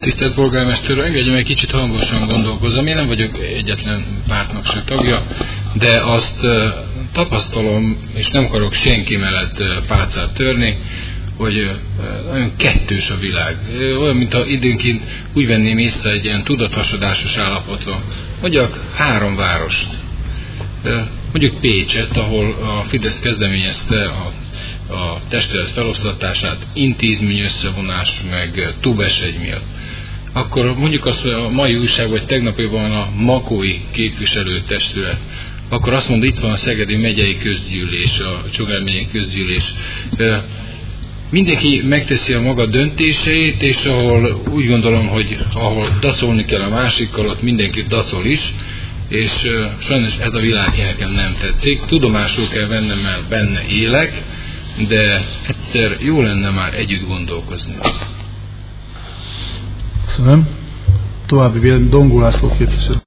Tisztelt polgármester, engedjem egy kicsit hangosan gondolkozom. Én nem vagyok egyetlen pártnak se tagja, de azt tapasztalom, és nem akarok senki mellett pálcát törni, hogy nagyon kettős a világ. Olyan, mintha időnként úgy venném észre egy ilyen tudathasadásos állapotra. Mondjak 3 várost. Mondjuk Pécset, ahol a Fidesz kezdeményezte a testület feloszlatását, intézmény összevonás, meg Tubesegy miatt. Akkor mondjuk azt, hogy a mai újság, vagy tegnapiban a Makói képviselőtestület, akkor azt mondja, itt van a Szegedi megyei közgyűlés, a Csongrád megyei közgyűlés. Mindenki megteszi a maga döntéseit, és ahol úgy gondolom, hogy ahol dacolni kell a másikkal, ott mindenki dacol is, és sajnos ez a világ nekem nem tetszik. Tudomásul kell vennem, mert benne élek, de egyszer jó lenne már együtt gondolkozni. Köszönöm. További Dongó László képviselő.